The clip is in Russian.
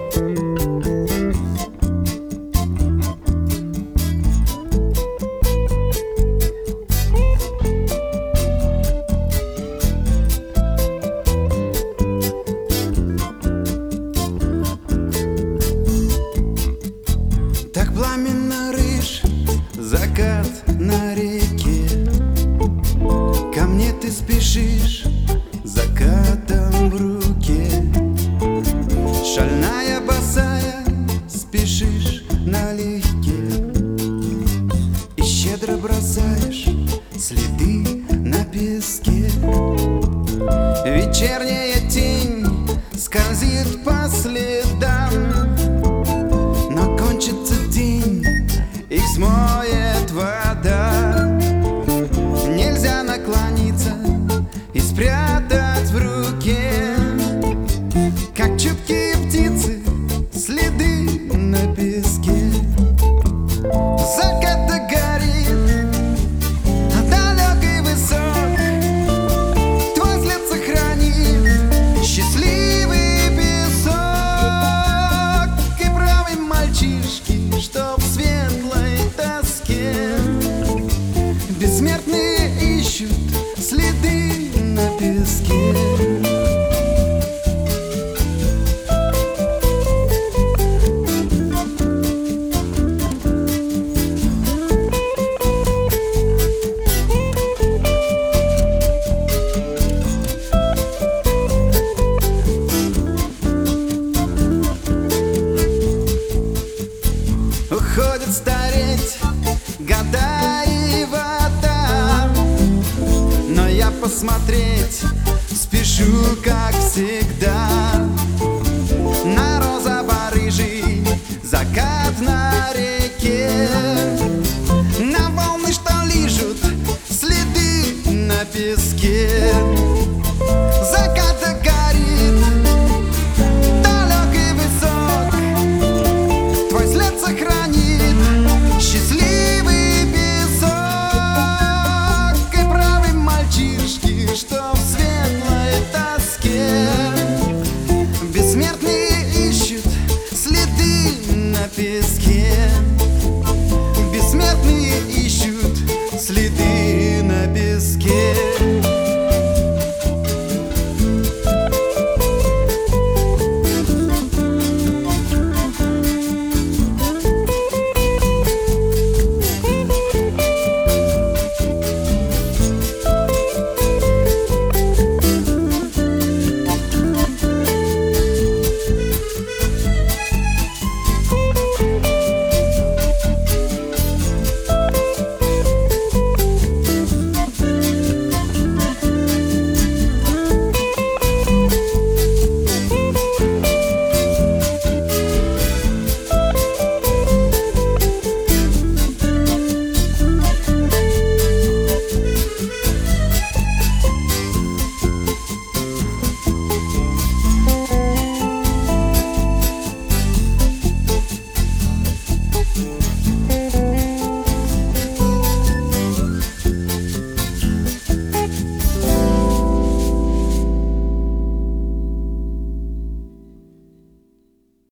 Так пламенно рыж закат на реке, ко мне ты спешишь закатом в руке. Шальная босая спешишь налегке и щедро бросаешь следы на песке. Вечерняя тень скользит по следам, но кончится день и смоет вода. Нельзя наклониться и спрятать в руке, как чуткие птицы, следы на песке. Закат горит, далек и высок, твой след сохранит счастливый песок. И правый мальчишки, что в светлой тоске бессмертные ищут следы на песке. Уходит стареть года и вода, но я посмотреть спешу, как всегда.